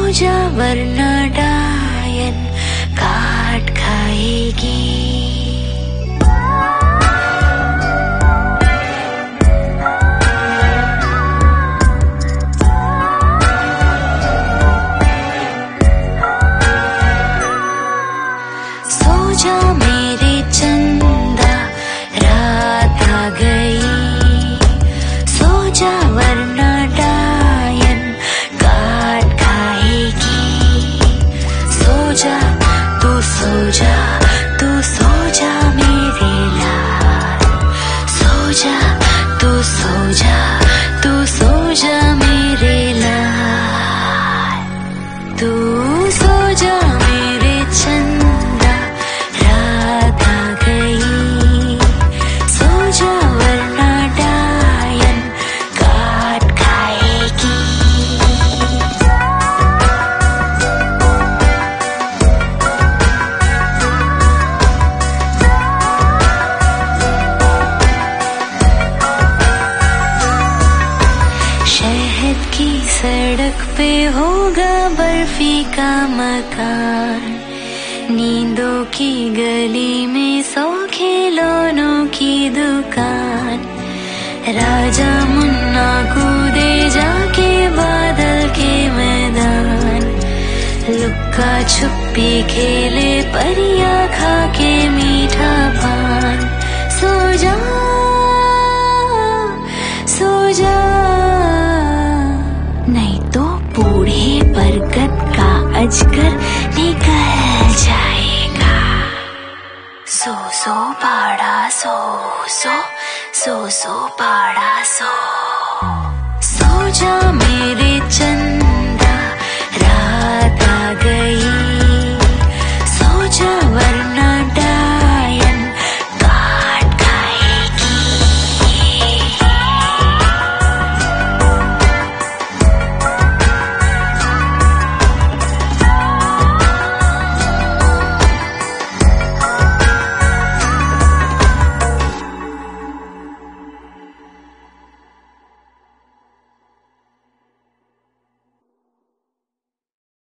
जा वरना डायन काट खाएगी। सो जा मेरे चंदा रात आ गई, सो जा वरना डायन काट खाएगी। सो जा तू सो जा, तू सो जा मेरे लाल, सो जा तू सो जा, तू सो जा मेरे लाल। तू सो जा मेरे चंदा रात आ गई, सो जा वरना डायन काट खाएगी। शहद की सड़क पे होगा बर्फी का मकान, नींदों की गली में 100 खिलौनों की दुकान। राजा मुन्ना कूदे जाके बादल के मैदान, लुक्का छुपी खेले परियां खा के मीठा पान। सो जा सो जा, नहीं तो बूढ़े बरगद का अजगर निकल जाएगा। सो सो पाड़ा सो सो, सो सो पाड़ा सो, सो जा।